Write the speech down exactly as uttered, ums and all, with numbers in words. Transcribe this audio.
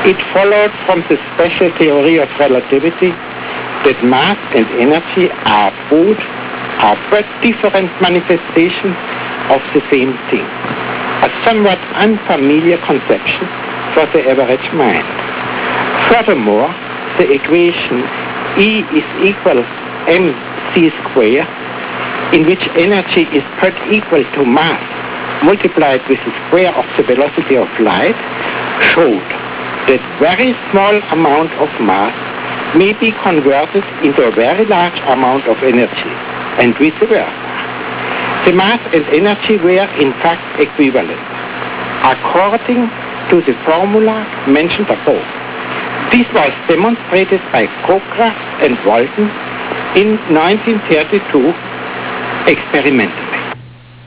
It followed from the special theory of relativity that mass and energy are both are but different manifestations of the same thing, a somewhat unfamiliar conception for the average mind. Furthermore, the equation E is equal mc squared, in which energy is but equal to mass multiplied with the square of the velocity of light, showed that very small amount of mass may be converted into a very large amount of energy, and vice versa. The mass and energy were in fact equivalent, according to the formula mentioned above. This was demonstrated by Cockcroft and Walton in nineteen thirty-two experimentally.